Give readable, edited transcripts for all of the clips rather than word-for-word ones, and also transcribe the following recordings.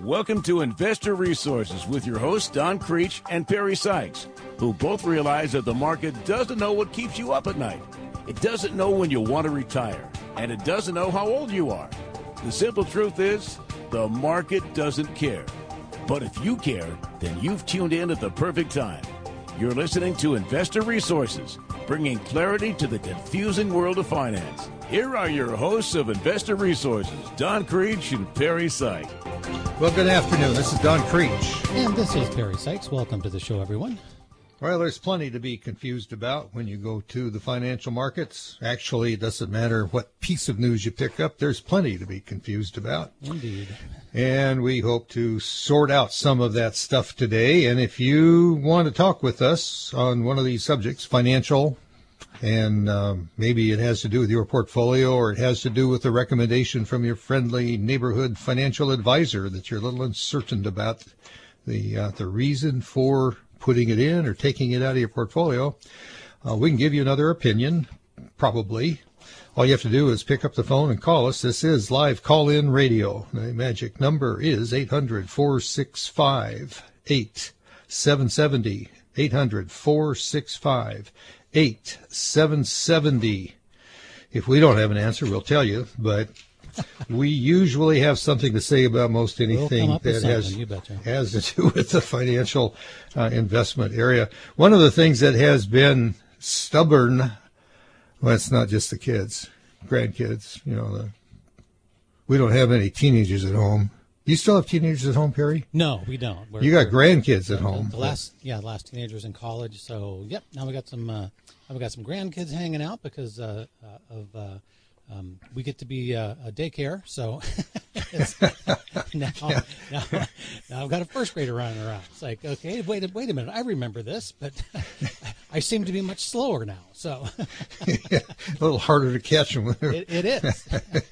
Welcome to Investor Resources with your hosts, Don Creech and Perry Sykes, who both realize that the market doesn't know what keeps you up at night. It doesn't know when you want to retire, and it doesn't know how old you are. The simple truth is, the market doesn't care. But if you care, then you've tuned in at the perfect time. You're listening to Investor Resources, bringing clarity to the confusing world of finance. Here are your hosts of Investor Resources, Don Creech and Perry Sykes. Well, good afternoon. This is Don Creech. And this is Perry Sykes. Welcome to the show, everyone. Well, there's plenty to be confused about when you go to the financial markets. Actually, it doesn't matter what piece of news you pick up. There's plenty to be confused about. Indeed. And we hope to sort out some of that stuff today. And if you want to talk with us on one of these subjects, financial, and maybe it has to do with your portfolio or it has to do with a recommendation from your friendly neighborhood financial advisor that you're a little uncertain about the reason for putting it in or taking it out of your portfolio, we can give you another opinion, probably. All you have to do is pick up the phone and call us. This is live call-in radio. The magic number is 800-465-8770. 800-465-8770. If we don't have an answer, we'll tell you, but we usually have something to say about most anything that has to do with the financial investment area. One of the things that has been stubborn, well, it's not just the kids, grandkids, we don't have any teenagers at home. You still have teenagers at home, Perry? No, we don't. You got grandkids at home. The last teenagers in college. So, yep. Now we got some grandkids hanging out because we get to be a daycare. So now I've got a first grader running around. It's like, okay, wait a minute. I remember this, but I seem to be much slower now. So yeah, a little harder to catch them. It is.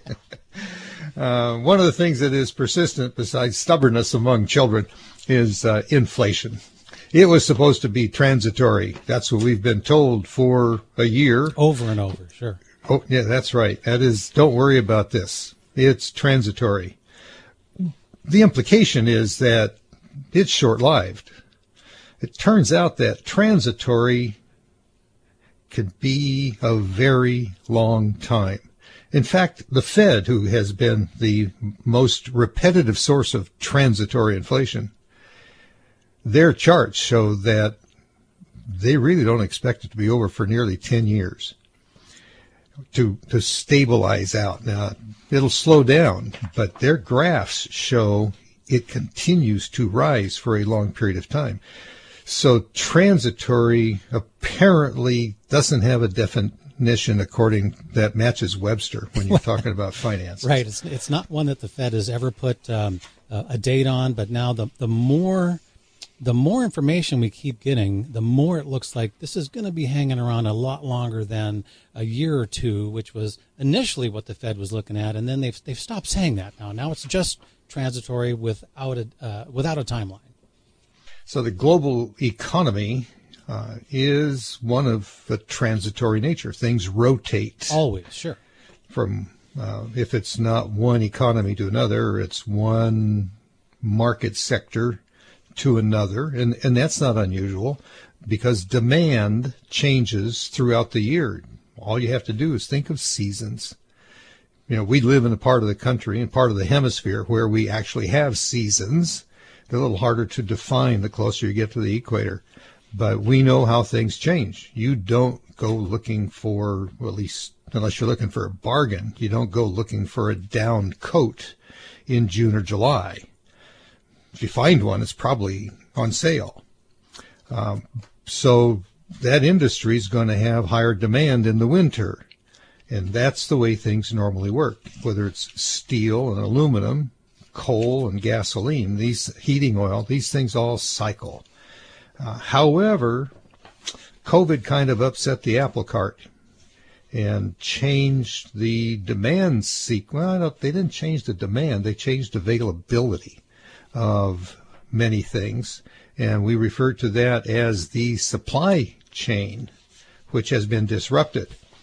One of the things that is persistent besides stubbornness among children is inflation. It was supposed to be transitory. That's what we've been told for a year. Over and over, sure. Oh, yeah, that's right. That is, don't worry about this. It's transitory. The implication is that it's short-lived. It turns out that transitory could be a very long time. In fact, the Fed, who has been the most repetitive source of transitory inflation, their charts show that they really don't expect it to be over for nearly 10 years to stabilize out. Now, it'll slow down, but their graphs show it continues to rise for a long period of time. So transitory apparently doesn't have a definition according that matches Webster when you're talking about finance. Right. It's not one that the Fed has ever put a date on, but now the more information we keep getting, the more it looks like this is going to be hanging around a lot longer than a year or two, which was initially what the Fed was looking at, and then they've stopped saying that now. Now it's just transitory without a timeline. So the global economy is one of the transitory nature. Things rotate. Always, sure. From if it's not one economy to another, it's one market sector to another, and that's not unusual because demand changes throughout the year. All you have to do is think of seasons. We live in a part of the country and part of the hemisphere where we actually have seasons. They're a little harder to define the closer you get to the equator, but we know how things change. You don't go looking for, well, at least unless you're looking for a bargain, you don't go looking for a down coat in June or July. If you find one, it's probably on sale. So that industry is going to have higher demand in the winter. And that's the way things normally work, whether it's steel and aluminum, coal and gasoline, these heating oil, these things all cycle. However, COVID kind of upset the apple cart and changed the demand sequence. Well, they didn't change the demand. They changed availability of many things, and we refer to that as the supply chain, which has been disrupted.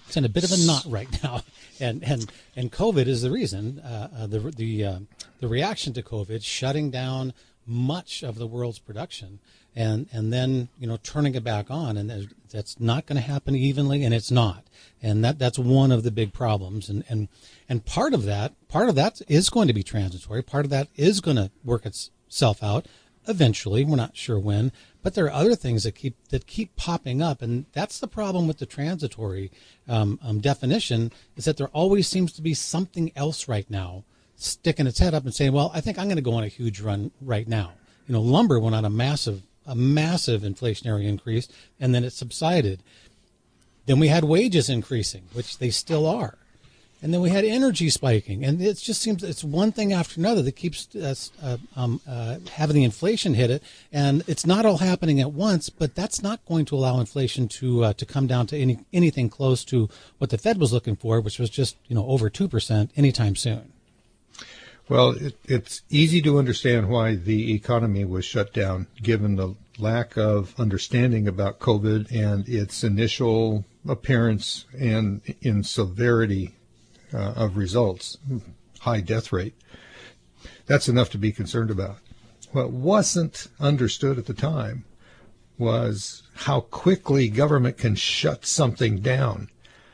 It's in a bit of a knot right now, and COVID is the reason. The reaction to COVID shutting down much of the world's production, and then turning it back on, and that's not going to happen evenly, and it's not, and that's one of the big problems, and part of that is going to be transitory. Part of that is going to work itself out eventually. We're not sure when, but there are other things that keep popping up, and that's the problem with the transitory definition, is that there always seems to be something else right now sticking its head up and saying, well, I think I'm going to go on a huge run right now. Lumber went on a massive inflationary increase, and then it subsided. Then we had wages increasing, which they still are. And then we had energy spiking, and it just seems it's one thing after another that keeps us having the inflation hit it. And it's not all happening at once, but that's not going to allow inflation to come down to anything close to what the Fed was looking for, which was just over 2% anytime soon. Well, it's easy to understand why the economy was shut down, given the lack of understanding about COVID and its initial appearance and in severity of results, high death rate. That's enough to be concerned about. What wasn't understood at the time was how quickly government can shut something down,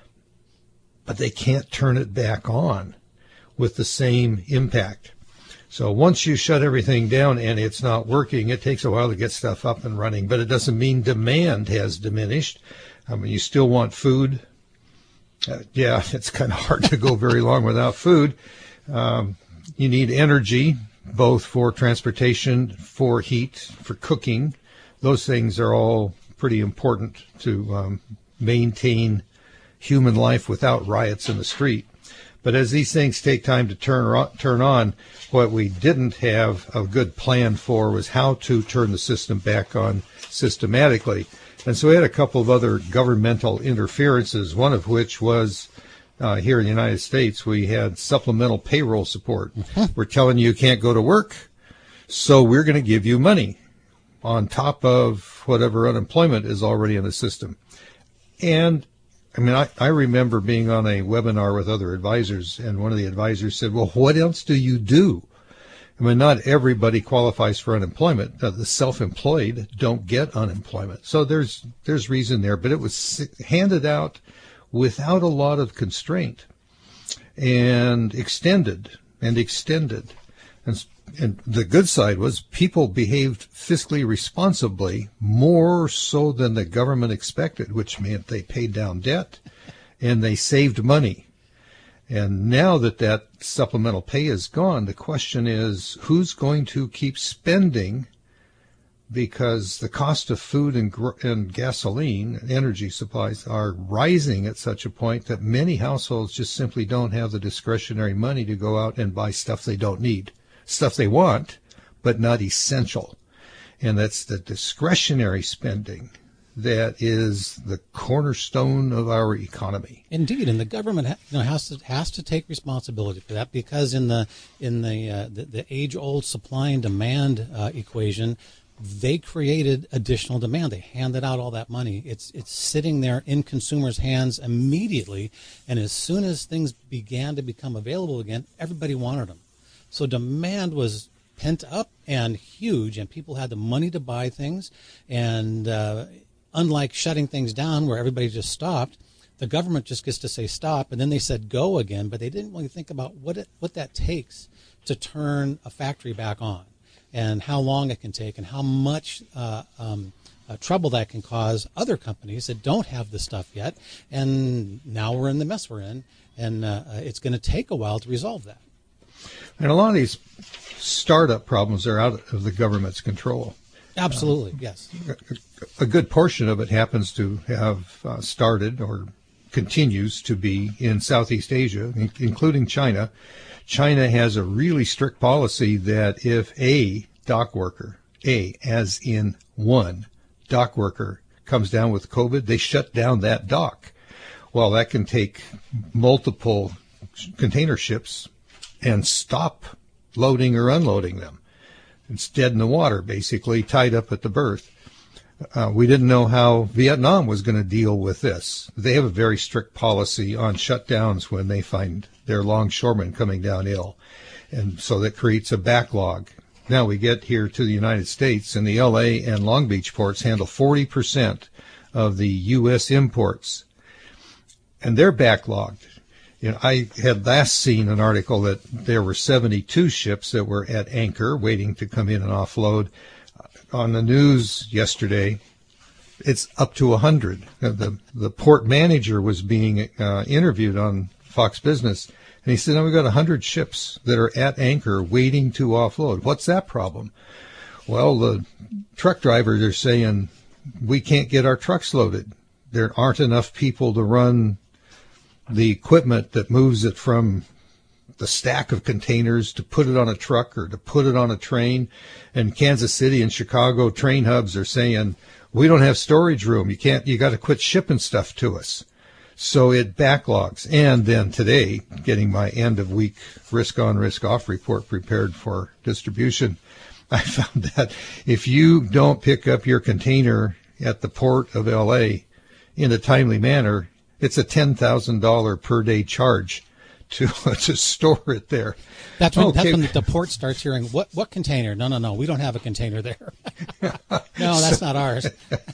but they can't turn it back on with the same impact. So once you shut everything down and it's not working, it takes a while to get stuff up and running, but it doesn't mean demand has diminished. I mean, you still want food. It's kind of hard to go very long without food. You need energy, both for transportation, for heat, for cooking. Those things are all pretty important to maintain human life without riots in the street. But as these things take time to turn on, what we didn't have a good plan for was how to turn the system back on systematically. And so we had a couple of other governmental interferences, one of which was here in the United States, we had supplemental payroll support. We're telling you can't go to work, so we're going to give you money on top of whatever unemployment is already in the system. And I mean, I remember being on a webinar with other advisors, and one of the advisors said, well, what else do you do? I mean, not everybody qualifies for unemployment. The self-employed don't get unemployment. So there's reason there, but it was handed out without a lot of constraint and extended. And the good side was people behaved fiscally responsibly, more so than the government expected, which meant they paid down debt and they saved money. And now that supplemental pay is gone, the question is, who's going to keep spending? Because the cost of food and gasoline and energy supplies are rising at such a point that many households just simply don't have the discretionary money to go out and buy stuff they don't need. Stuff they want, but not essential. And that's the discretionary spending that is the cornerstone of our economy. Indeed, and the government has to take responsibility for that, because in the age-old supply and demand equation, they created additional demand. They handed out all that money. It's sitting there in consumers' hands immediately, and as soon as things began to become available again, everybody wanted them. So demand was pent up and huge, and people had the money to buy things. And unlike shutting things down where everybody just stopped, the government just gets to say stop, and then they said go again, but they didn't really think about what that takes to turn a factory back on, and how long it can take, and how much trouble that can cause other companies that don't have the stuff yet. And now we're in the mess we're in, and it's going to take a while to resolve that. And a lot of these startup problems are out of the government's control. Absolutely, yes. A good portion of it happens to have started or continues to be in Southeast Asia, including China. China has a really strict policy that if a dock worker, as in one dock worker, comes down with COVID, they shut down that dock. Well, that can take multiple container ships and stop loading or unloading them. It's dead in the water, basically, tied up at the berth. We didn't know how Vietnam was going to deal with this. They have a very strict policy on shutdowns when they find their longshoremen coming down ill. And so that creates a backlog. Now we get here to the United States, and the LA and Long Beach ports handle 40% of the U.S. imports. And they're backlogged. You know, I had last seen an article that there were 72 ships that were at anchor waiting to come in and offload. On the news yesterday, it's up to 100. The port manager was being interviewed on Fox Business, and he said, "No, we've got 100 ships that are at anchor waiting to offload." What's that problem? Well, the truck drivers are saying, we can't get our trucks loaded. There aren't enough people to run the equipment that moves it from the stack of containers to put it on a truck or to put it on a train. And Kansas City and Chicago train hubs are saying, we don't have storage room. You got to quit shipping stuff to us. So it backlogs. And then today, getting my end of week risk on, risk off report prepared for distribution, I found that if you don't pick up your container at the port of LA in a timely manner, it's a $10,000 per day charge to store it there. That's when the port starts hearing, what container? No, we don't have a container there. No, that's not ours.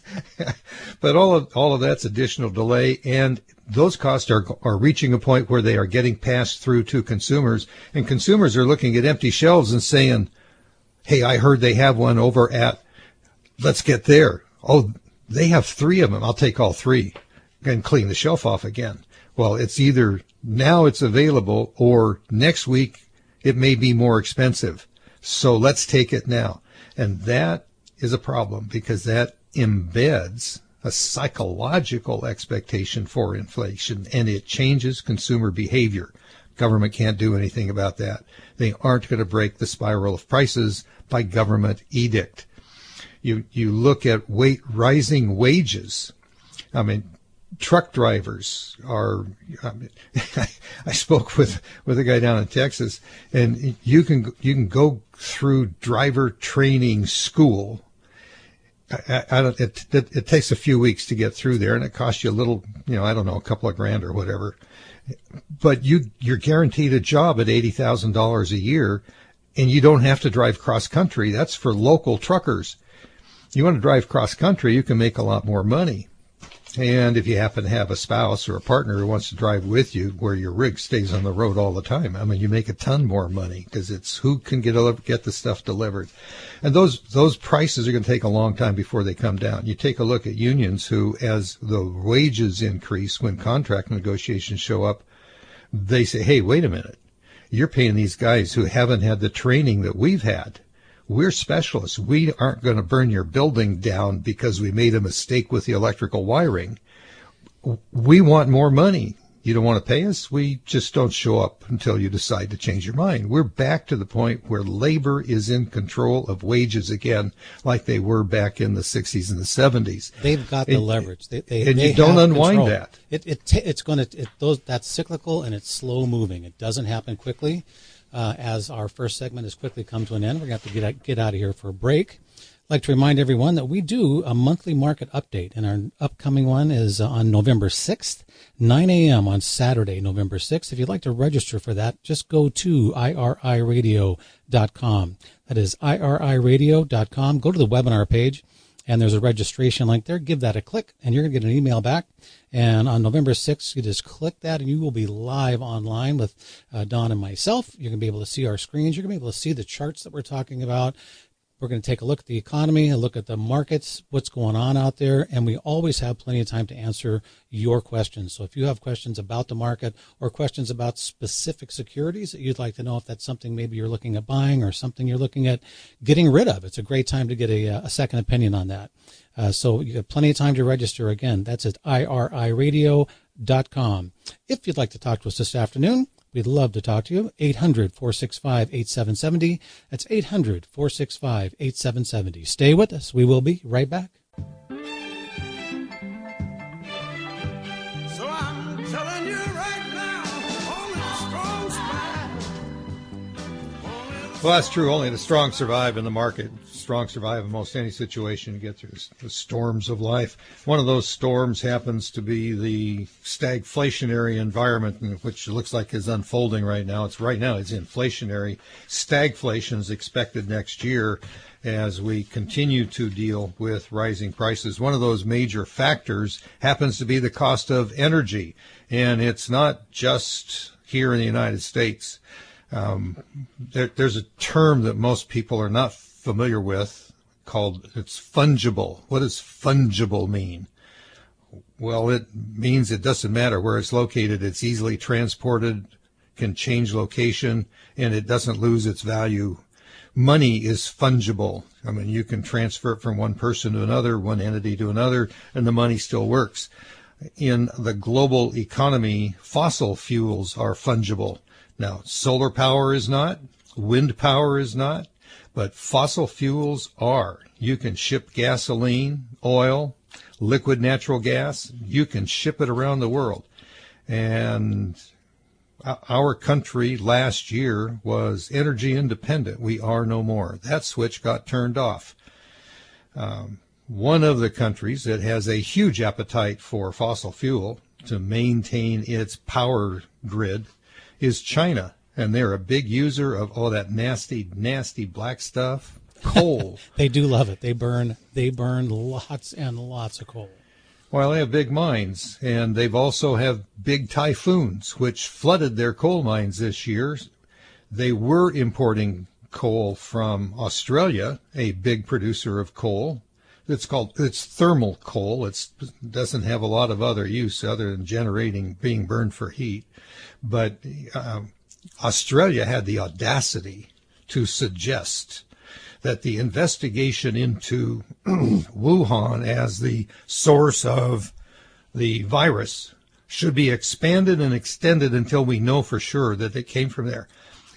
But all of that's additional delay, and those costs are reaching a point where they are getting passed through to consumers, and consumers are looking at empty shelves and saying, hey, I heard they have one over at, let's get there. Oh, they have 3 of them. I'll take all 3 and clean the shelf off again. Well, it's either now it's available or next week it may be more expensive. So let's take it now. And that is a problem because that embeds a psychological expectation for inflation, and it changes consumer behavior. Government can't do anything about that. They aren't going to break the spiral of prices by government edict. You look at rising wages. I mean, truck drivers are, I spoke with a guy down in Texas, and you can go through driver training school. It takes a few weeks to get through there, and it costs you a little, a couple of grand or whatever. But you're guaranteed a job at $80,000 a year, and you don't have to drive cross country. That's for local truckers. You want to drive cross country, you can make a lot more money. And if you happen to have a spouse or a partner who wants to drive with you, where your rig stays on the road all the time, I mean, you make a ton more money because it's who can get the stuff delivered. And those prices are going to take a long time before they come down. You take a look at unions who, as the wages increase when contract negotiations show up, they say, hey, wait a minute. You're paying these guys who haven't had the training that we've had. We're specialists. We aren't going to burn your building down because we made a mistake with the electrical wiring. We want more money. You don't want to pay us? We just don't show up until you decide to change your mind. We're back to the point where labor is in control of wages again, like they were back in the 60s and the 70s. They've got the leverage. You don't unwind control. that. That's cyclical and it's slow moving. It doesn't happen quickly. As our first segment has quickly come to an end, we're going to have to get out of here for a break. I'd like to remind everyone that we do a monthly market update, and our upcoming one is on November 6th, 9 a.m. on Saturday, November 6th. If you'd like to register for that, just go to iriradio.com. That is iriradio.com. Go to the webinar page, and there's a registration link there. Give that a click, and you're going to get an email back. And on November 6th, you just click that, and you will be live online with Don and myself. You're going to be able to see our screens. You're going to be able to see the charts that we're talking about. We're going to take a look at the economy, a look at the markets, what's going on out there, and we always have plenty of time to answer your questions. So if you have questions about the market or questions about specific securities that you'd like to know if that's something maybe you're looking at buying or something you're looking at getting rid of, it's a great time to get a second opinion on that. So you have plenty of time to register. Again, that's at iriradio.com. If you'd like to talk to us this afternoon, we'd love to talk to you. 800-465-8770. That's 800-465-8770. Stay with us. We will be right back. So I'm telling you right now, only the strong survive. Only the Well, that's true. Only the strong survive in the market. Strong survive in most any situation. You get through the storms of life. One of those storms happens to be the stagflationary environment, which looks like is unfolding right now. It's inflationary. Stagflation is expected next year as we continue to deal with rising prices. One of those major factors happens to be the cost of energy, and it's not just here in the United States. There's a term that most people are not familiar with it's fungible. What does fungible mean? Well, it means it doesn't matter where it's located. It's easily transported, can change location, and it doesn't lose its value. Money is fungible. I mean, you can transfer it from one person to another, one entity to another, and the money still works. In the global economy, fossil fuels are fungible. Now, solar power is not, wind power is not, but fossil fuels are. You can ship gasoline, oil, liquid natural gas. You can ship it around the world. And our country last year was energy independent. We are no more. That switch got turned off. One of the countries that has a huge appetite for fossil fuel to maintain its power grid is China, and they're a big user of all that nasty black stuff, coal. They do love it. They burn lots and lots of coal. Well, they have big mines, and they've also have big typhoons, which flooded their coal mines this year. They were importing coal from Australia, a big producer of coal. It's thermal coal. It doesn't have a lot of other use other than being burned for heat. But Australia had the audacity to suggest that the investigation into Wuhan as the source of the virus should be expanded and extended until we know for sure that it came from there.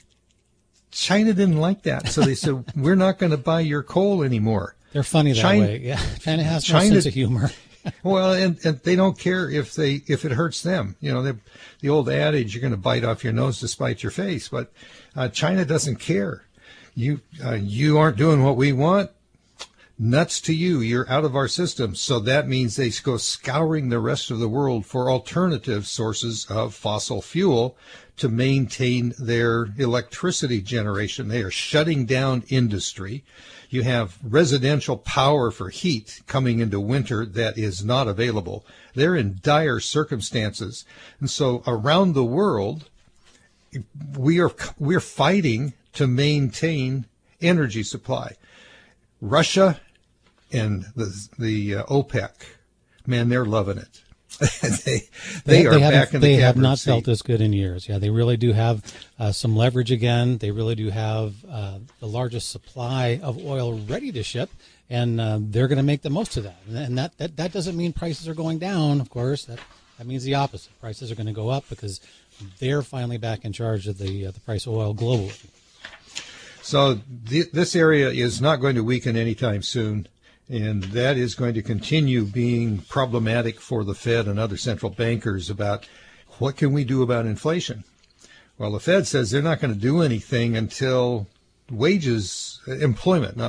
China didn't like that, so they said, we're not going to buy your coal anymore. They're funny that way. Yeah, China has no sense of humor. Well, and they don't care if it hurts them. You know, the old adage, you're going to bite off your nose to spite your face. But China doesn't care. You aren't doing what we want. Nuts to you. You're out of our system. So that means they go scouring the rest of the world for alternative sources of fossil fuel to maintain their electricity generation. They are shutting down industry. You have residential power for heat coming into winter that is not available. They're in dire circumstances. And so around the world, we're fighting to maintain energy supply. Russia and the OPEC, man, they're loving it. they are back in the They have not seat. felt this good in years. Yeah, they really do have some leverage again. They really do have the largest supply of oil ready to ship, and they're going to make the most of that. And that doesn't mean prices are going down, of course. That means the opposite. Prices are going to go up because they're finally back in charge of the price of oil globally. So this area is not going to weaken anytime soon. And that is going to continue being problematic for the Fed and other central bankers about what can we do about inflation. Well, the Fed says they're not going to do anything until employment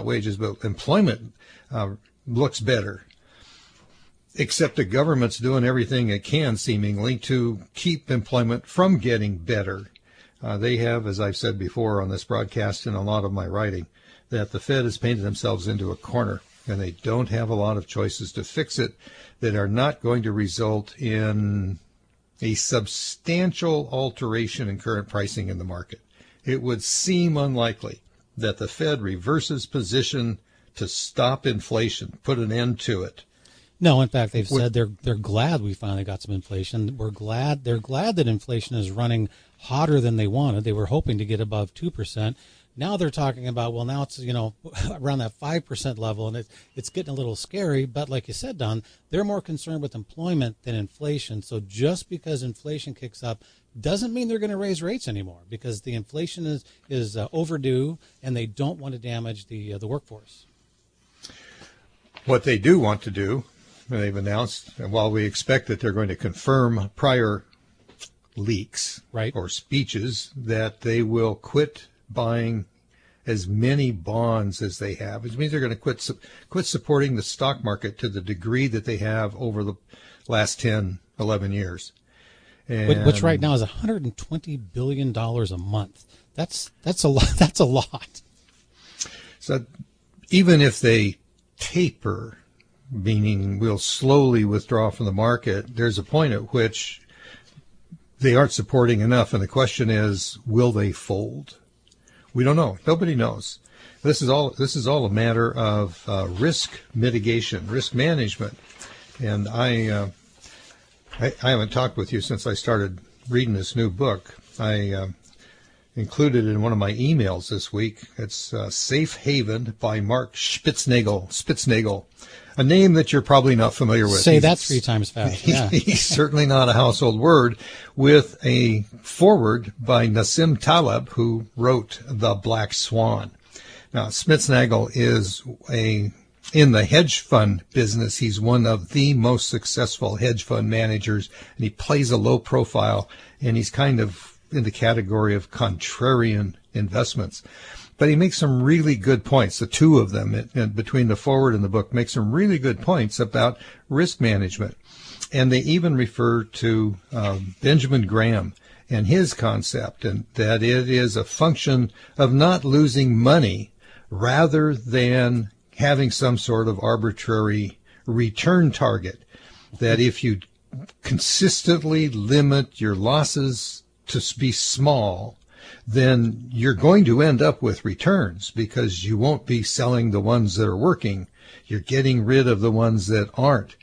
looks better. Except the government's doing everything it can, seemingly, to keep employment from getting better. They have, as I've said before on this broadcast and a lot of my writing, that the Fed has painted themselves into a corner. And they don't have a lot of choices to fix it that are not going to result in a substantial alteration in current pricing in the market. It would seem unlikely that the Fed reverses position to stop inflation, put an end to it. No, in fact, they've said they're glad we finally got some inflation. They're glad that inflation is running hotter than they wanted. They were hoping to get above 2%. Now they're talking about, well, now it's, around that 5% level, and it's getting a little scary. But like you said, Don, they're more concerned with employment than inflation. So just because inflation kicks up doesn't mean they're going to raise rates anymore, because the inflation is overdue, and they don't want to damage the workforce. What they do want to do, they've announced, and while we expect that they're going to confirm prior leaks right, or speeches, that they will quit buying as many bonds as they have, which means they're going to quit supporting the stock market to the degree that they have over the last 10, 11 years. And which right now is $120 billion a month. That's a lot. That's a lot. So even if they taper, meaning we'll slowly withdraw from the market, there's a point at which they aren't supporting enough. And the question is, will they fold? We don't know. Nobody knows. This is all a matter of risk mitigation, risk management. And I haven't talked with you since I started reading this new book. I included in one of my emails this week. It's Safe Haven by Mark Spitznagel, a name that you're probably not familiar with. Say that 3 times fast. Yeah. He's certainly not a household word, with a foreword by Nassim Taleb, who wrote The Black Swan. Now, Spitznagel is in the hedge fund business. He's one of the most successful hedge fund managers, and he plays a low profile, and he's kind of in the category of contrarian investments. But he makes some really good points. The two of them, between the forward and the book, make some really good points about risk management. And they even refer to Benjamin Graham and his concept, and that it is a function of not losing money rather than having some sort of arbitrary return target. That if you consistently limit your losses to be small, then you're going to end up with returns, because you won't be selling the ones that are working. You're getting rid of the ones that aren't.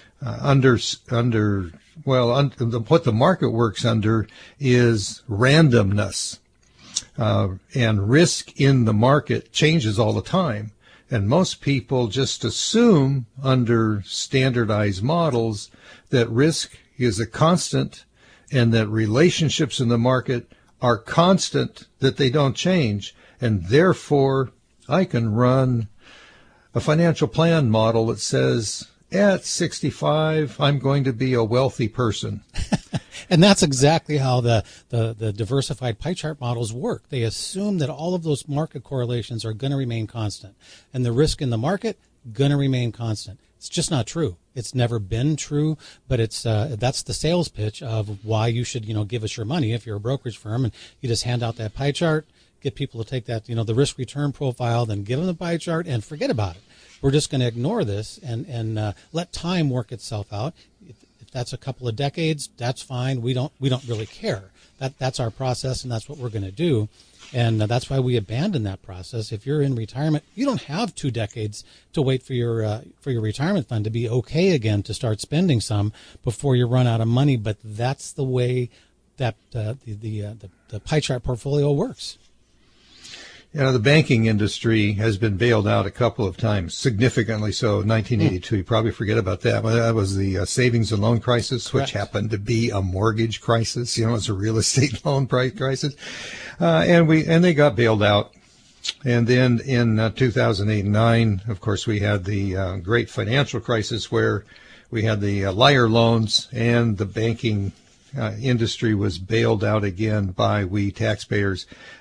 What the market works under is randomness, and risk in the market changes all the time. And most people just assume under standardized models that risk is a constant and that relationships in the market are constant, that they don't change. And therefore, I can run a financial plan model that says, at 65, I'm going to be a wealthy person. And that's exactly how the diversified pie chart models work. They assume that all of those market correlations are going to remain constant, and the risk in the market going to remain constant. It's just not true. It's never been true, but it's that's the sales pitch of why you should, give us your money if you're a brokerage firm, and you just hand out that pie chart, get people to take that, the risk return profile, then give them the pie chart and forget about it. We're just going to ignore this and let time work itself out. If that's a couple of decades, that's fine. We don't really care. That's our process, and that's what we're going to do. And that's why we abandon that process. If you're in retirement, you don't have 2 decades to wait for your retirement fund to be okay again to start spending some before you run out of money. But that's the way that the pie chart portfolio works. The banking industry has been bailed out a couple of times, significantly so. 1982, you probably forget about that. But that was the savings and loan crisis, which happened to be a mortgage crisis. It's a real estate loan price crisis. And they got bailed out. And then in 2008 and 9, of course, we had the great financial crisis, where we had the liar loans, and the banking industry was bailed out again by we taxpayers.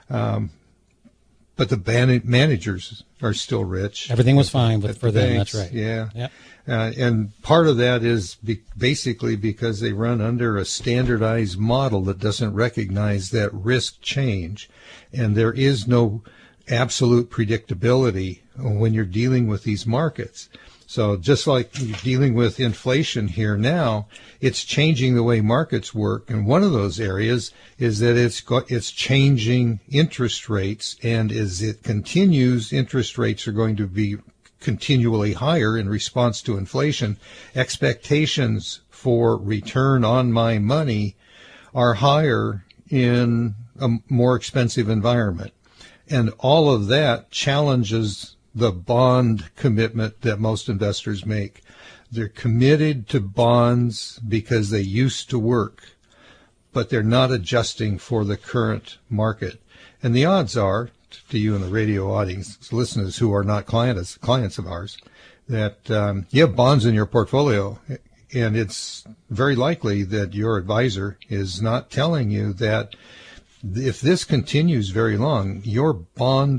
But the managers are still rich. Everything was fine for them. That's right. Yeah. Yep. And part of that is basically because they run under a standardized model that doesn't recognize that risk change. And there is no absolute predictability when you're dealing with these markets. So just like you're dealing with inflation here now, it's changing the way markets work. And one of those areas is that it's changing interest rates. And as it continues, interest rates are going to be continually higher in response to inflation. Expectations for return on my money are higher in a more expensive environment. And all of that challenges the bond commitment that most investors make. They're committed to bonds because they used to work, but they're not adjusting for the current market. And the odds are, to you in the radio audience, listeners who are not clients of ours, that you have bonds in your portfolio, and it's very likely that your advisor is not telling you that if this continues very long, your bond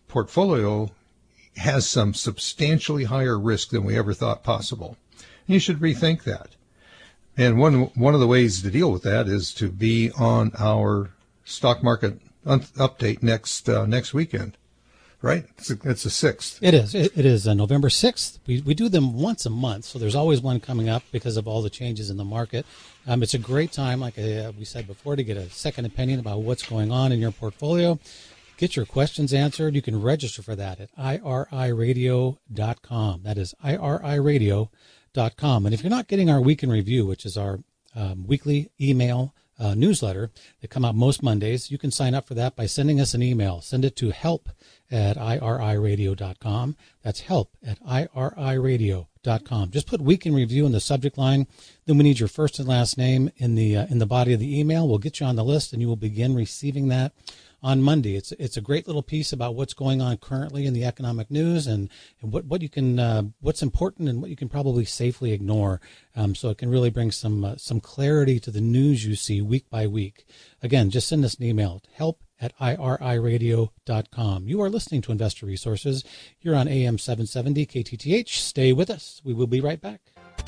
portfolio has some substantially higher risk than we ever thought possible. And you should rethink that. And one of the ways to deal with that is to be on our stock market update next weekend, right? It's the 6th. It is. It is November 6th. We do them once a month, so there's always one coming up because of all the changes in the market. It's a great time, like we said before, to get a second opinion about what's going on in your portfolio. Get your questions answered. You can register for that at iriradio.com. That is iriradio.com. And if you're not getting our Week in Review, which is our weekly email newsletter that come out most Mondays, you can sign up for that by sending us an email. Send it to help@iriradio.com. That's help@iriradio.com. Just put Week in Review in the subject line. Then we need your first and last name in the body of the email. We'll get you on the list, and you will begin receiving that on Monday. It's a great little piece about what's going on currently in the economic news and what you can what's important and what you can probably safely ignore. So it can really bring some clarity to the news you see week by week. Again, just send us an email, help@iriradio.com. You are listening to Investor Resources here on AM 770 KTTH. Stay with us. We will be right back.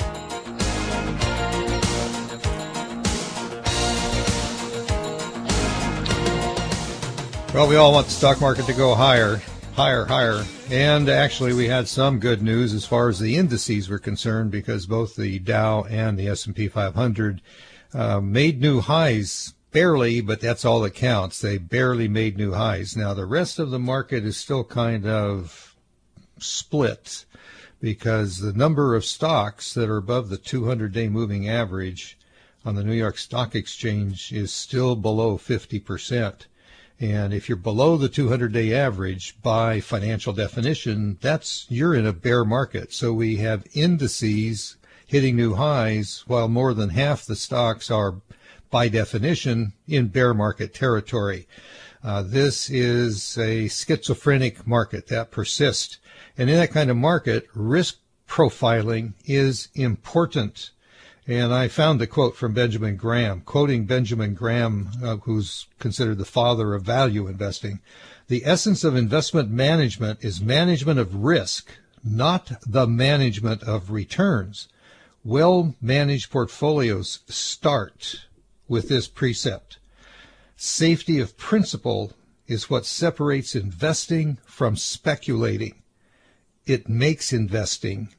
Well, we all want the stock market to go higher. And actually, we had some good news as far as the indices were concerned, because both the Dow and the S&P 500 made new highs. Barely, but that's all that counts. They barely made new highs. Now, the rest of the market is still kind of split, because the number of stocks that are above the 200-day moving average on the New York Stock Exchange is still below 50%. And if you're below the 200-day average, by financial definition, you're in a bear market. So we have indices hitting new highs, while more than half the stocks are, by definition, in bear market territory. This is a schizophrenic market that persists. And in that kind of market, risk profiling is important. And I found a quote from Benjamin Graham, quoting Benjamin Graham, who's considered the father of value investing. The essence of investment management is management of risk, not the management of returns. Well-managed portfolios start with this precept. Safety of principle is what separates investing from speculating. It makes investing.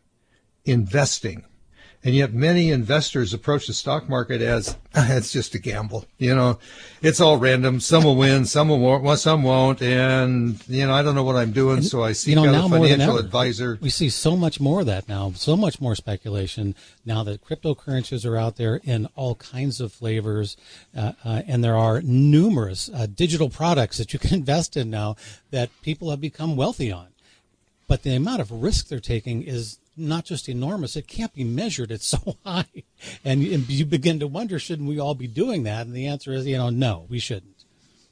And yet many investors approach the stock market as, it's just a gamble. It's all random. Some will win, some won't, some won't. And, I don't know what I'm doing, so I seek out a financial advisor. We see so much more of that now, so much more speculation now that cryptocurrencies are out there in all kinds of flavors. And there are numerous digital products that you can invest in now that people have become wealthy on. But the amount of risk they're taking is not just enormous, it can't be measured. It's so high. And you begin to wonder, shouldn't we all be doing that? And the answer is, no, we shouldn't.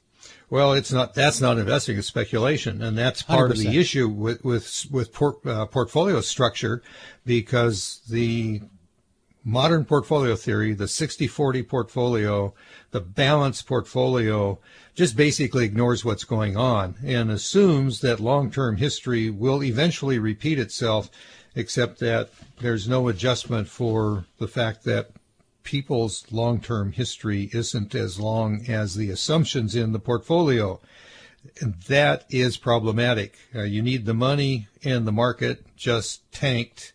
Well, that's not investing, it's speculation. And that's part 100%. Of the issue with portfolio structure, because the modern portfolio theory, the 60-40 portfolio, the balanced portfolio, just basically ignores what's going on and assumes that long-term history will eventually repeat itself, except that there's no adjustment for the fact that people's long-term history isn't as long as the assumptions in the portfolio. And that is problematic. You need the money, and the market just tanked,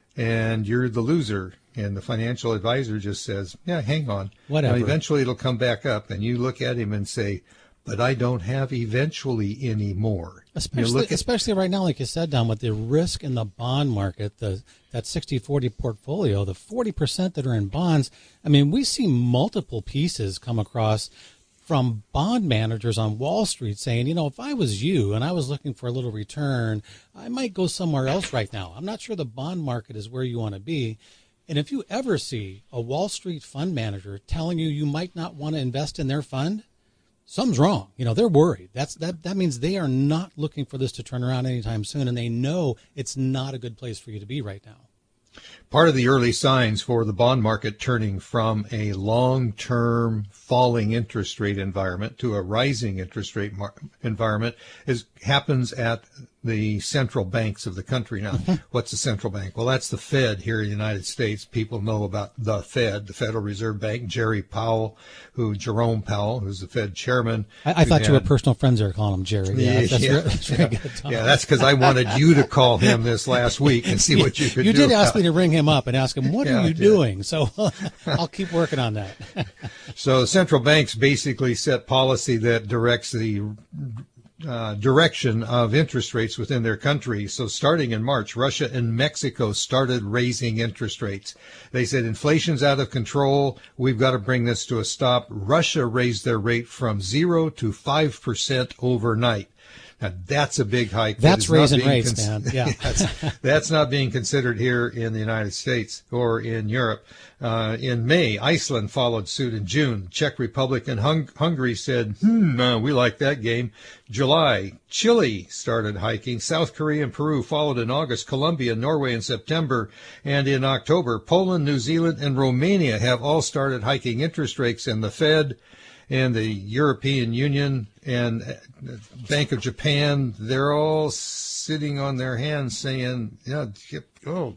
and you're the loser. And the financial advisor just says, yeah, hang on. Whatever. And eventually it'll come back up, and you look at him and say, but I don't have eventually anymore. Especially right now, like you said, Don, with the risk in the bond market, that 60-40 portfolio, the 40% that are in bonds. I mean, we see multiple pieces come across from bond managers on Wall Street saying, if I was you and I was looking for a little return, I might go somewhere else right now. I'm not sure the bond market is where you want to be. And if you ever see a Wall Street fund manager telling you might not want to invest in their fund, something's wrong. They're worried. That means they are not looking for this to turn around anytime soon, and they know it's not a good place for you to be right now. Part of the early signs for the bond market turning from a long-term falling interest rate environment to a rising interest rate environment happens at the central banks of the country. Now, what's a central bank? Well, that's the Fed here in the United States. People know about the Fed, the Federal Reserve Bank. Jerome Powell, who's the Fed chairman. I thought you were personal friends there calling him Jerry. Yeah, that's very good. Tom. Yeah, that's because I wanted you to call him this last week and see what you could do. You did ask me to ring him up and ask him, what are you doing? So I'll keep working on that. So central banks basically set policy that directs the direction of interest rates within their country. So starting in March, Russia and Mexico started raising interest rates. They said inflation's out of control. We've got to bring this to a stop. Russia raised their rate from 0 to 5% overnight. Now, that's a big hike. That's raising rates, man. Yeah. That's not being considered here in the United States or in Europe. In May, Iceland followed suit in June. Czech Republic and Hungary said, we like that game. July, Chile started hiking. South Korea and Peru followed in August. Colombia, Norway in September. And in October, Poland, New Zealand, and Romania have all started hiking interest rates, and the Fed and the European Union and Bank of Japan, they're all sitting on their hands saying, what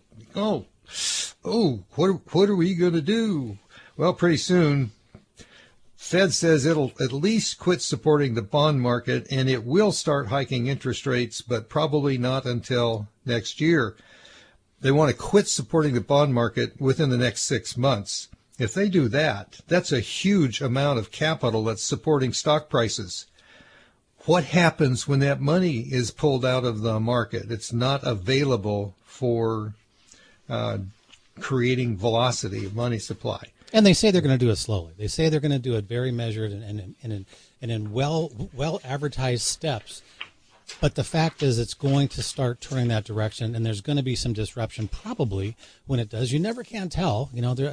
are we going to do? Well, pretty soon, Fed says it'll at least quit supporting the bond market, and it will start hiking interest rates, but probably not until next year. They want to quit supporting the bond market within the next 6 months. If they do that, that's a huge amount of capital that's supporting stock prices. What happens when that money is pulled out of the market? It's not available for creating velocity of money supply. And they say they're going to do it slowly. They say they're going to do it very measured and in well advertised steps. But the fact is, it's going to start turning that direction, and there's going to be some disruption probably when it does. You never can tell.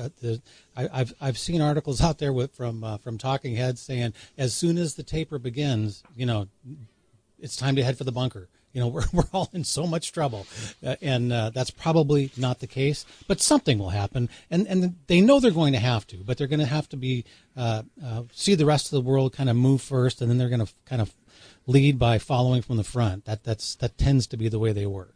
I've seen articles out there from talking heads saying as soon as the taper begins, it's time to head for the bunker. We're all in so much trouble, and that's probably not the case. But something will happen, and they know they're going to have to. But they're going to have to be see the rest of the world kind of move first, and then they're going to kind of lead by following from the front. That tends to be the way they work.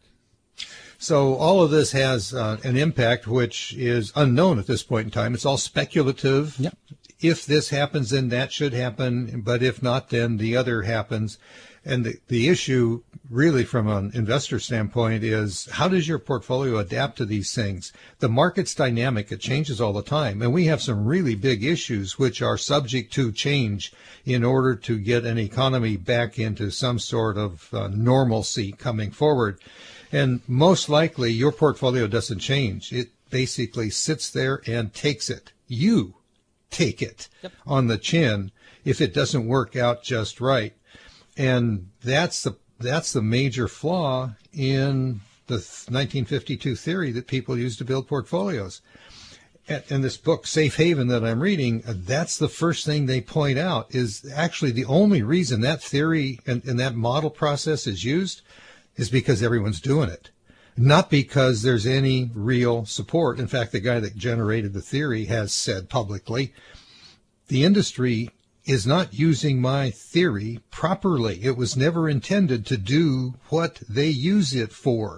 So all of this has an impact which is unknown at this point in time. It's all speculative. Yep. If this happens, then that should happen. But if not, then the other happens. And the issue really from an investor standpoint is how does your portfolio adapt to these things? The market's dynamic. It changes all the time. And we have some really big issues which are subject to change in order to get an economy back into some sort of normalcy coming forward. And most likely your portfolio doesn't change. It basically sits there and takes it. You take it on the chin if it doesn't work out just right. And that's the major flaw in the 1952 theory that people use to build portfolios. In this book, Safe Haven, that I'm reading, that's the first thing they point out is actually the only reason that theory and that model process is used is because everyone's doing it, not because there's any real support. In fact, the guy that generated the theory has said publicly, the industry is not using my theory properly. It was never intended to do what they use it for.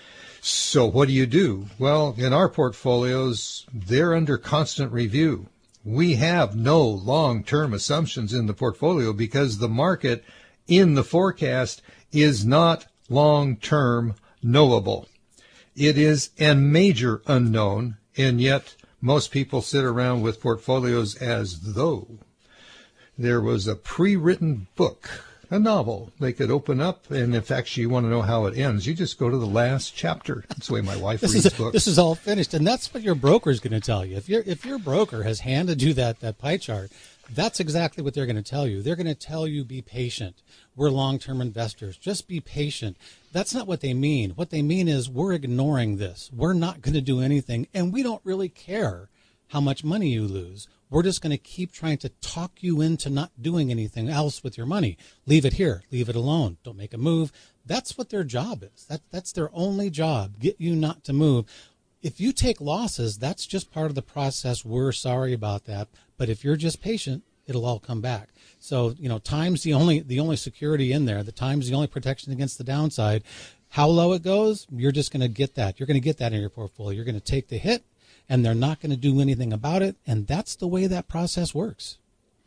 So what do? Well, in our portfolios, they're under constant review. We have no long-term assumptions in the portfolio because the market in the forecast is not long-term knowable. It is a major unknown, and yet most people sit around with portfolios as though there was a pre-written book, a novel they could open up, and if actually you want to know how it ends, you just go to the last chapter. That's the way my wife reads books. This is all finished, and that's what your broker is going to tell you. If your broker has handed you that pie chart, that's exactly what they're going to tell you. They're going to tell you, be patient. We're long-term investors. Just be patient. That's not what they mean. What they mean is we're ignoring this. We're not going to do anything, and we don't really care how much money you lose. We're just going to keep trying to talk you into not doing anything else with your money. Leave it here. Leave it alone. Don't make a move. That's what their job is. That's their only job, get you not to move. if you take losses, that's just part of the process. We're sorry about that. But if you're just patient, it'll all come back. So, time's the only security in there. The time's the only protection against the downside. How low it goes, you're just going to get that. You're going to get that in your portfolio. You're going to take the hit, and they're not going to do anything about it. And that's the way that process works.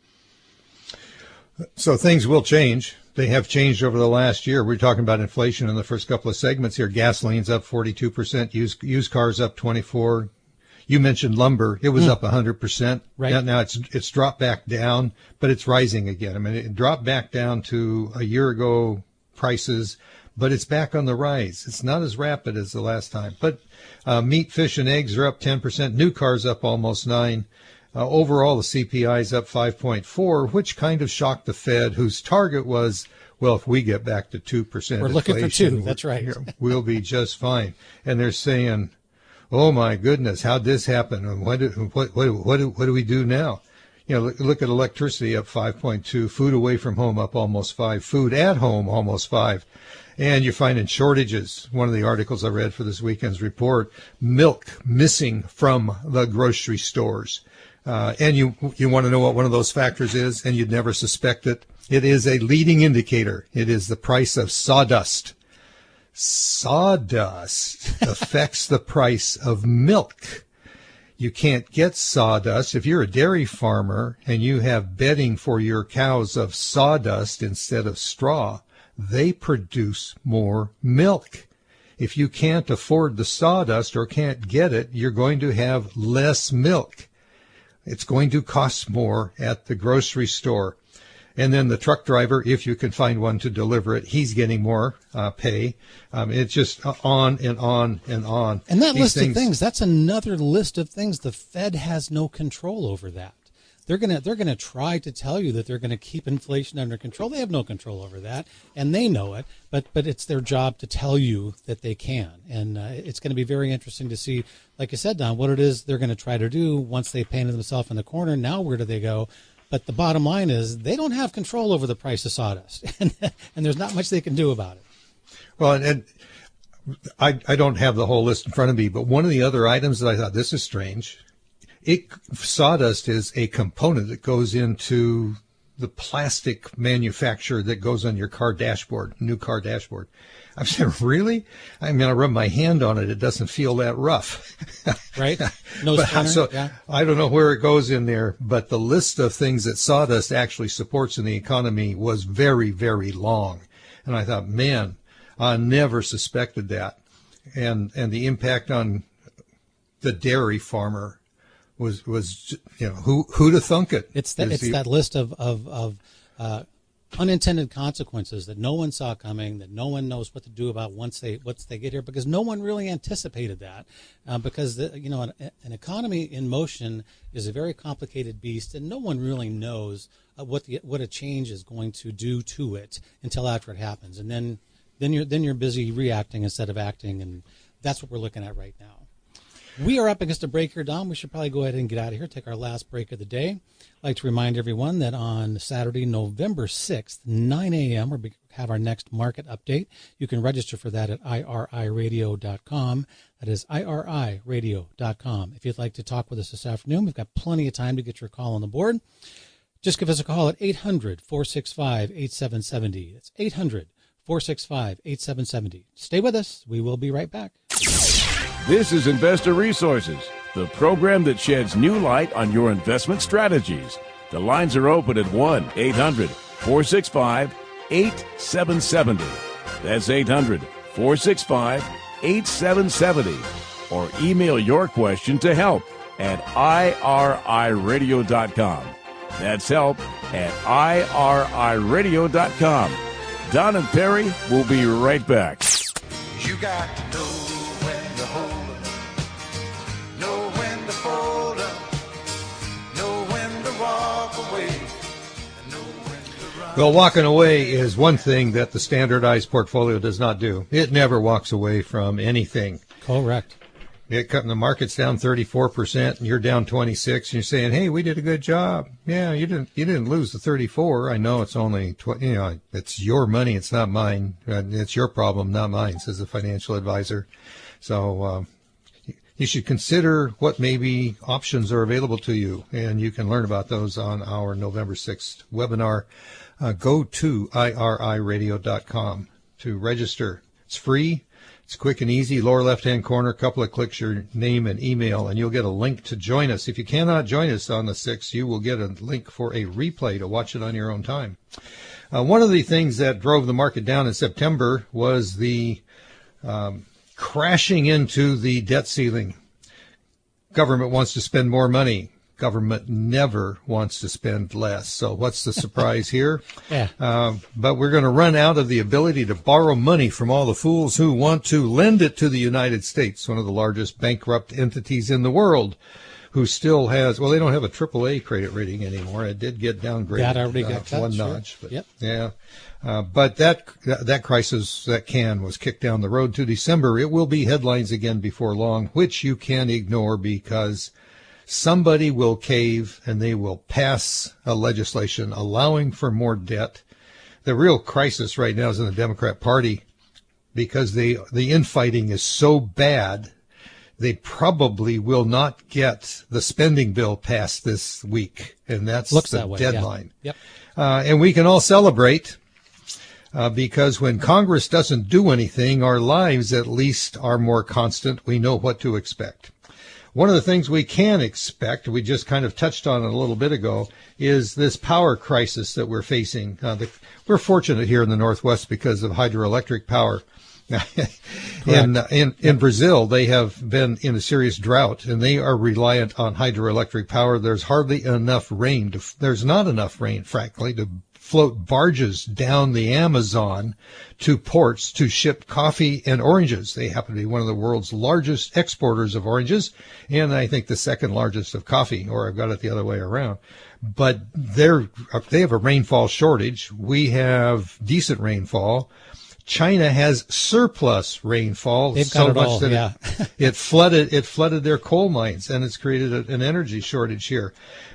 So things will change. They have changed over the last year. We're talking about inflation in the first couple of segments here. Gasoline's up 42%, used cars up 24%. You mentioned lumber. It was up 100%. Right. Now it's dropped back down, but it's rising again. I mean, it dropped back down to a year ago prices, but it's back on the rise. It's not as rapid as the last time. But meat, fish, and eggs are up 10%. New cars up almost 9%. Overall, the CPI is up 5.4%, which kind of shocked the Fed, whose target was, well, if we get back to 2%, we're looking for 2%. That's right. We'll be just fine. And they're saying, oh my goodness, how'd this happen? And what do we do now? Look at electricity up 5.2%, food away from home up almost 5%, food at home almost 5%. And you're finding shortages. One of the articles I read for this weekend's report, milk missing from the grocery stores. And you want to know what one of those factors is, and you'd never suspect it. It is a leading indicator. It is the price of sawdust. Sawdust affects the price of milk. You can't get sawdust. If you're a dairy farmer and you have bedding for your cows of sawdust instead of straw, they produce more milk. If you can't afford the sawdust or can't get it, you're going to have less milk. It's going to cost more at the grocery store. And then the truck driver, if you can find one to deliver it, he's getting more pay. It's just on and on and on. And that list of things, that's another list of things. The Fed has no control over that. They're gonna try to tell you that they're going to keep inflation under control. They have no control over that, and they know it. But it's their job to tell you that they can. And it's going to be very interesting to see, like you said, Don, what it is they're going to try to do once they painted themselves in the corner. Now where do they go? But the bottom line is they don't have control over the price of sawdust, and there's not much they can do about it. Well, and I don't have the whole list in front of me, but one of the other items that I thought, this is strange. Sawdust is a component that goes into the plastic manufacture that goes on your car dashboard, new car dashboard. I said, really? I mean, I rub my hand on it. It doesn't feel that rough. Right? No splinter, so yeah. I don't know where it goes in there, but the list of things that sawdust actually supports in the economy was very, very long. And I thought, man, I never suspected that. And the impact on the dairy farmer was who'd have thunk it? It's that list of unintended consequences that no one saw coming, that no one knows what to do about once they get here, because no one really anticipated that. Because an economy in motion is a very complicated beast, and no one really knows what a change is going to do to it until after it happens, and then you're busy reacting instead of acting, and that's what we're looking at right now. We are up against a break here, Don. We should probably go ahead and get out of here, take our last break of the day. I'd like to remind everyone that on Saturday, November 6th, 9 a.m., we'll have our next market update. You can register for that at iriradio.com. That is iriradio.com. If you'd like to talk with us this afternoon, we've got plenty of time to get your call on the board. Just give us a call at 800-465-8770. That's 800-465-8770. Stay with us. We will be right back. This is Investor Resources, the program that sheds new light on your investment strategies. The lines are open at 1-800-465-8770. That's 800-465-8770. Or email your question to help at iriradio.com. That's help at iriradio.com. Don and Perry will be right back. You got to know when to hold up, know when to fold up, know when to walk away, and know when to run. Well, walking away is one thing that the standardized portfolio does not do. It never walks away from anything. Correct. The market's down 34%, and you're down 26%, and you're saying, "Hey, we did a good job." Yeah, you didn't lose the 34. I know it's only it's your money, it's not mine. It's your problem, not mine, says the financial advisor. So you should consider what maybe options are available to you. And you can learn about those on our November 6th webinar. Go to iriradio.com to register. It's free. It's quick and easy. Lower left-hand corner, a couple of clicks, your name and email, and you'll get a link to join us. If you cannot join us on the 6th, you will get a link for a replay to watch it on your own time. One of the things that drove the market down in September was the crashing into the debt ceiling. Government wants to spend more money. Government never wants to spend less. So what's the surprise here? Yeah. But we're going to run out of the ability to borrow money from all the fools who want to lend it to the United States, one of the largest bankrupt entities in the world, who still has, well, they don't have a AAA credit rating anymore. It did get downgraded. That already got cut, one sure. notch. But, Yep. Yeah. But that crisis, that can, was kicked down the road to December. It will be headlines again before long, which you can ignore because somebody will cave and they will pass a legislation allowing for more debt. The real crisis right now is in the Democrat Party because the infighting is so bad. They probably will not get the spending bill passed this week, and that's Looks the that way, deadline. Yeah. Yep. And we can all celebrate because when Congress doesn't do anything, our lives at least are more constant. We know what to expect. One of the things we can expect, we just kind of touched on it a little bit ago, is this power crisis that we're facing. We're fortunate here in the Northwest because of hydroelectric power. In Brazil, they have been in a serious drought, and they are reliant on hydroelectric power. There's hardly enough rain. There's not enough rain, frankly, to float barges down the Amazon to ports to ship coffee and oranges. They happen to be one of the world's largest exporters of oranges, and I think the second largest of coffee, or I've got it the other way around. But they have a rainfall shortage. We have decent rainfall. China has surplus rainfall. They've got so much all, that yeah. it flooded their coal mines, and it's created an energy shortage here.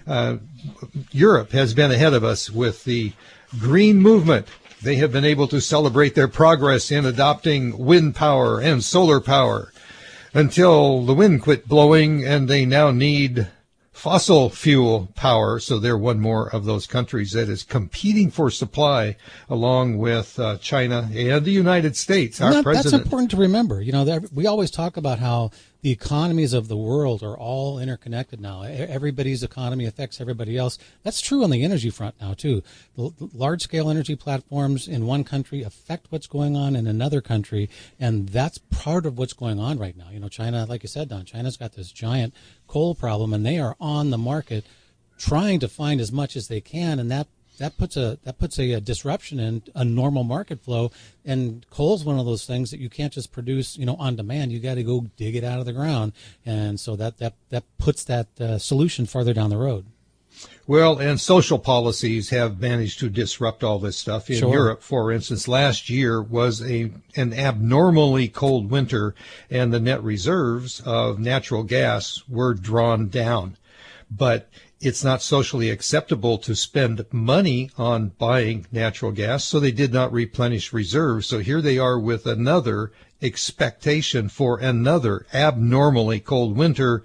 Europe has been ahead of us with the green movement. They have been able to celebrate their progress in adopting wind power and solar power until the wind quit blowing, and they now need fossil fuel power. So they're one more of those countries that is competing for supply along with China and the United States. Our president. That's important to remember. You know, we always talk about how the economies of the world are all interconnected now. Everybody's economy affects everybody else. That's true on the energy front now, too. The large-scale energy platforms in one country affect what's going on in another country, and that's part of what's going on right now. You know, China, like you said, Don, China's got this giant coal problem, and they are on the market trying to find as much as they can, and that puts a disruption in a normal market flow. And coal's one of those things that you can't just produce, you know, on demand. You got to go dig it out of the ground, and so that puts that solution farther down the road. Well, and social policies have managed to disrupt all this stuff. In Europe, for instance, last year was an abnormally cold winter, and the net reserves of natural gas were drawn down. But it's not socially acceptable to spend money on buying natural gas, so they did not replenish reserves. So here they are with another expectation for another abnormally cold winter,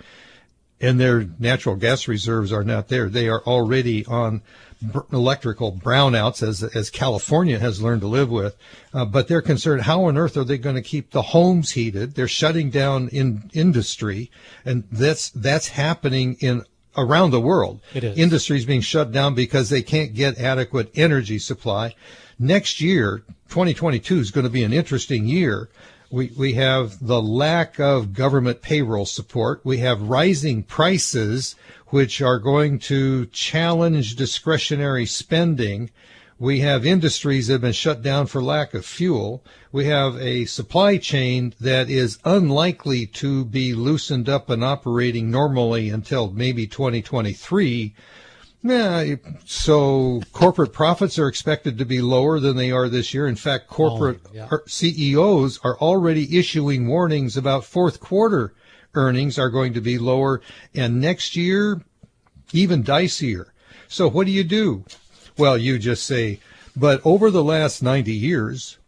and their natural gas reserves are not there. They are already on electrical brownouts, as California has learned to live with. But they're concerned, how on earth are they going to keep the homes heated? They're shutting down in industry, and that's happening around the world. It is. Industries being shut down because they can't get adequate energy supply. Next year, 2022, is going to be an interesting year. We have the lack of government payroll support. We have rising prices, which are going to challenge discretionary spending. We have industries that have been shut down for lack of fuel. We have a supply chain that is unlikely to be loosened up and operating normally until maybe 2023. So corporate profits are expected to be lower than they are this year. In fact, corporate CEOs are already issuing warnings about fourth quarter earnings are going to be lower, and next year, even dicier. So what do? Well, you just say, but over the last 90 years,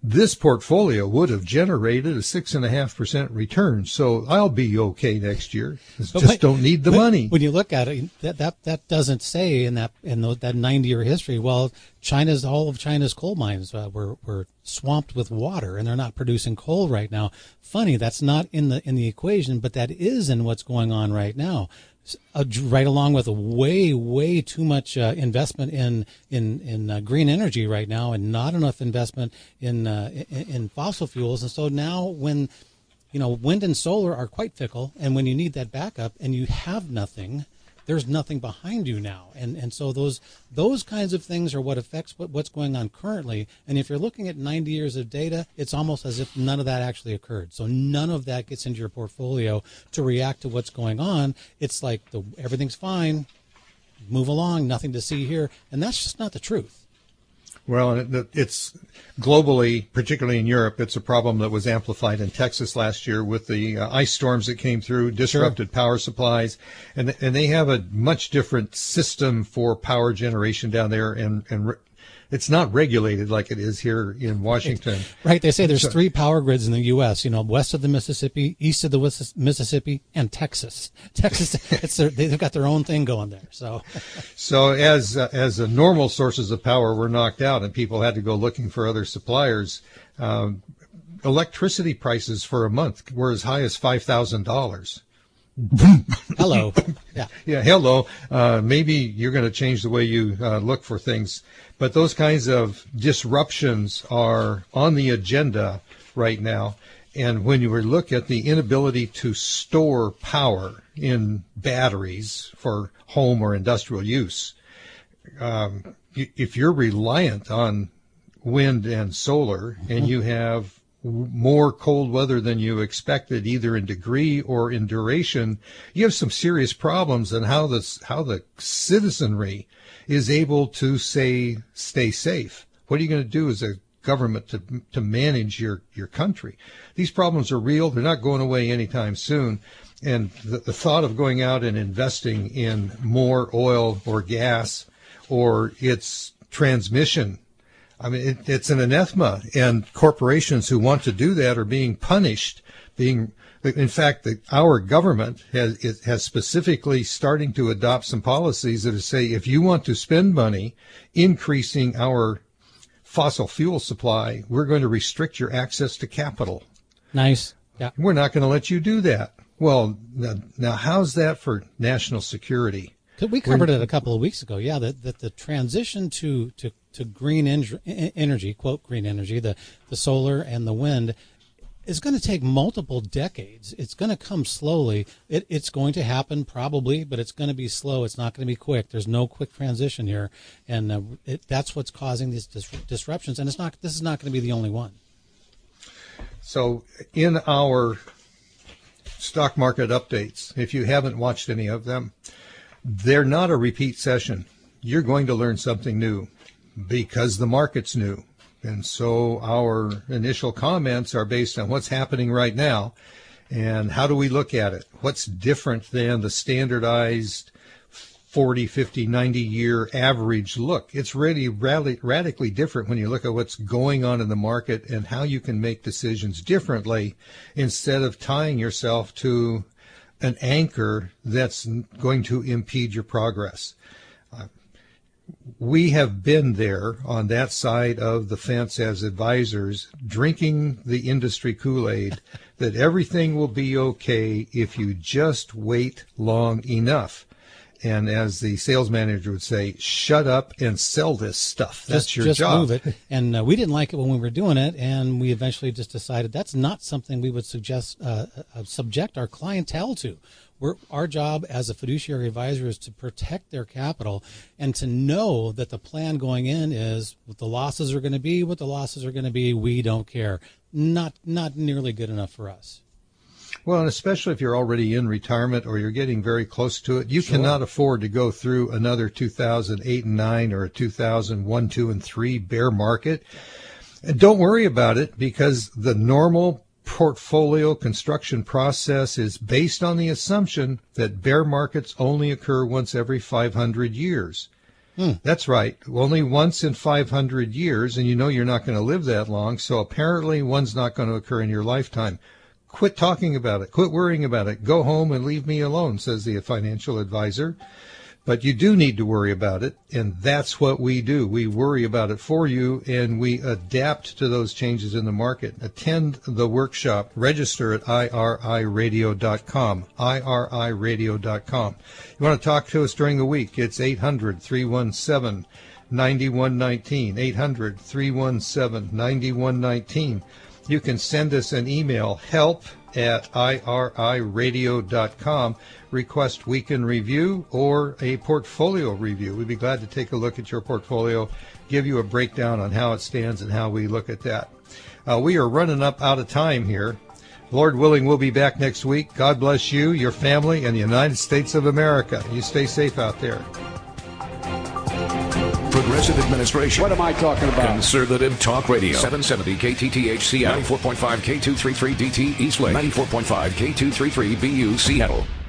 this portfolio would have generated a 6.5% return. So I'll be okay next year. Just don't need the money. When you look at it, that doesn't say in that 90-year history. Well, all of China's coal mines were swamped with water, and they're not producing coal right now. Funny, that's not in the equation, but that is in what's going on right now. Right along with way too much investment in green energy right now, and not enough investment in fossil fuels. And so now, when wind and solar are quite fickle, and when you need that backup and you have nothing, there's nothing behind you now, and so those kinds of things are what affects what's going on currently. And if you're looking at 90 years of data, it's almost as if none of that actually occurred. So none of that gets into your portfolio to react to what's going on. It's like everything's fine, move along, nothing to see here, and that's just not the truth. Well, it's globally, particularly in Europe, it's a problem that was amplified in Texas last year with the ice storms that came through, disrupted power supplies, and they have a much different system for power generation down there, and it's not regulated like it is here in Washington. Right. They say there's 3 power grids in the U.S., west of the Mississippi, east of the Mississippi, and Texas. They've got their own thing going there. So as the normal sources of power were knocked out and people had to go looking for other suppliers, electricity prices for a month were as high as $5,000. Hello. Yeah. Hello. Maybe you're going to change the way you look for things. But those kinds of disruptions are on the agenda right now. And when you look at the inability to store power in batteries for home or industrial use, if you're reliant on wind and solar and you have more cold weather than you expected, either in degree or in duration, you have some serious problems in how the citizenry is able to stay safe. What are you going to do as a government to manage your country? These problems are real. They're not going away anytime soon. And the thought of going out and investing in more oil or gas or its transmission, I mean, it's an anathema, and corporations who want to do that are being punished. In fact, our government has specifically starting to adopt some policies that say, if you want to spend money increasing our fossil fuel supply, we're going to restrict your access to capital. Nice. Yeah. We're not going to let you do that. Well, now how's that for national security? We covered it a couple of weeks ago. Yeah, that the transition to green energy, quote green energy, the solar and the wind, is going to take multiple decades. It's going to come slowly. It's going to happen probably, but it's going to be slow. It's not going to be quick. There's no quick transition here, and that's what's causing these disruptions. And this is not going to be the only one. So in our stock market updates, if you haven't watched any of them, they're not a repeat session. You're going to learn something new because the market's new. And so our initial comments are based on what's happening right now and how do we look at it? What's different than the standardized 40, 50, 90-year average look? It's really radically different when you look at what's going on in the market and how you can make decisions differently instead of tying yourself to an anchor that's going to impede your progress. We have been there on that side of the fence as advisors, drinking the industry Kool-Aid that everything will be okay if you just wait long enough. And as the sales manager would say, shut up and sell this stuff. That's your job. Just move it. And we didn't like it when we were doing it, and we eventually just decided that's not something we would suggest subject our clientele to. Our job as a fiduciary advisor is to protect their capital and to know that the plan going in is what the losses are going to be, what the losses are going to be. We don't care. Not nearly good enough for us. Well, and especially if you're already in retirement or you're getting very close to it, you cannot afford to go through another 2008 and 9 or a 2001, 2, and 3 bear market. And don't worry about it because the normal portfolio construction process is based on the assumption that bear markets only occur once every 500 years. That's right. Only once in 500 years, and you know you're not going to live that long, so apparently one's not going to occur in your lifetime. Quit talking about it. Quit worrying about it. Go home and leave me alone, says the financial advisor. But you do need to worry about it, and that's what we do. We worry about it for you, and we adapt to those changes in the market. Attend the workshop. Register at iriradio.com, iriradio.com. You want to talk to us during the week, it's 800-317-9119, 800-317-9119. You can send us an email, help@iriradio.com. Request week in review or a portfolio review. We'd be glad to take a look at your portfolio, give you a breakdown on how it stands and how we look at that. We are running up out of time here. Lord willing, we'll be back next week. God bless you, your family, and the United States of America. You stay safe out there. Progressive Administration. What am I talking about? Conservative Talk Radio. 770 KTTH Seattle. 94.5 K233DT Eastlake. 94.5 K233BU Seattle.